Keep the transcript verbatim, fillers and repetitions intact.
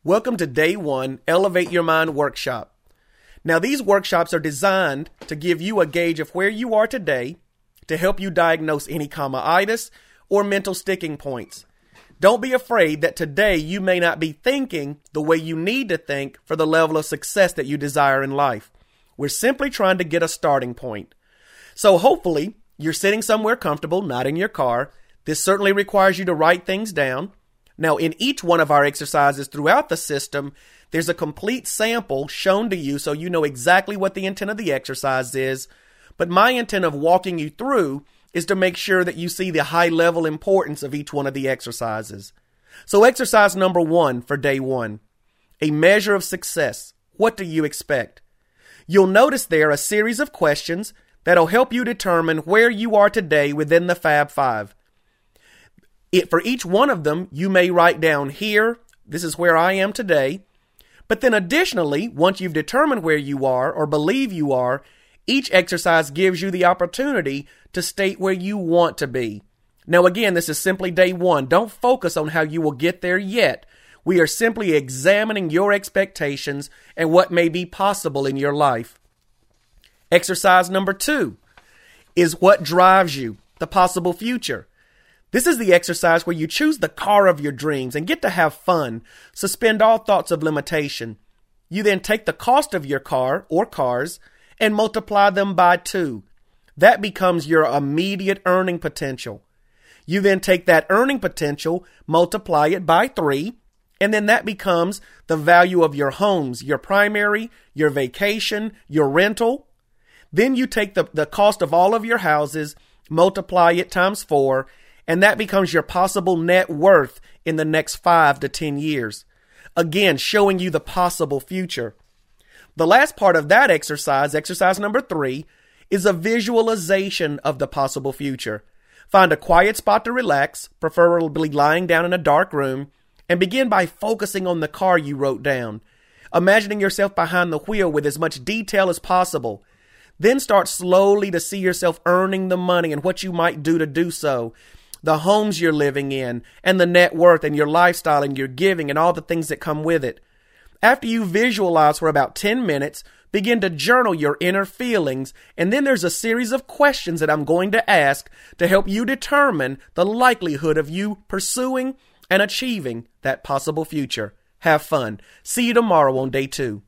Welcome to Day one Elevate Your Mind Workshop. Now, these workshops are designed to give you a gauge of where you are today to help you diagnose any comma-itis or mental sticking points. Don't be afraid that today you may not be thinking the way you need to think for the level of success that you desire in life. We're simply trying to get a starting point. So hopefully you're sitting somewhere comfortable, not in your car. This certainly requires you to write things down. Now, in each one of our exercises throughout the system, there's a complete sample shown to you so you know exactly what the intent of the exercise is. But my intent of walking you through is to make sure that you see the high-level importance of each one of the exercises. So exercise number one for day one, a measure of success. What do you expect? You'll notice there a series of questions that'll help you determine where you are today within the Fab Five. It, for each one of them, you may write down here, this is where I am today. But then additionally, once you've determined where you are or believe you are, each exercise gives you the opportunity to state where you want to be. Now again, this is simply day one. Don't focus on how you will get there yet. We are simply examining your expectations and what may be possible in your life. Exercise number two is what drives you, the possible future. This is the exercise where you choose the car of your dreams and get to have fun. Suspend all thoughts of limitation. You then take the cost of your car or cars and multiply them by two. That becomes your immediate earning potential. You then take that earning potential, multiply it by three, and then that becomes the value of your homes, your primary, your vacation, your rental. Then you take the, the cost of all of your houses, multiply it times four, and that becomes your possible net worth in the next five to ten years. Again, showing you the possible future. The last part of that exercise, exercise number three, is a visualization of the possible future. Find a quiet spot to relax, preferably lying down in a dark room, and begin by focusing on the car you wrote down, imagining yourself behind the wheel with as much detail as possible. Then start slowly to see yourself earning the money and what you might do to do so, the homes you're living in, and the net worth and your lifestyle and your giving and all the things that come with it. After you visualize for about ten minutes, begin to journal your inner feelings, and then there's a series of questions that I'm going to ask to help you determine the likelihood of you pursuing and achieving that possible future. Have fun. See you tomorrow on day two.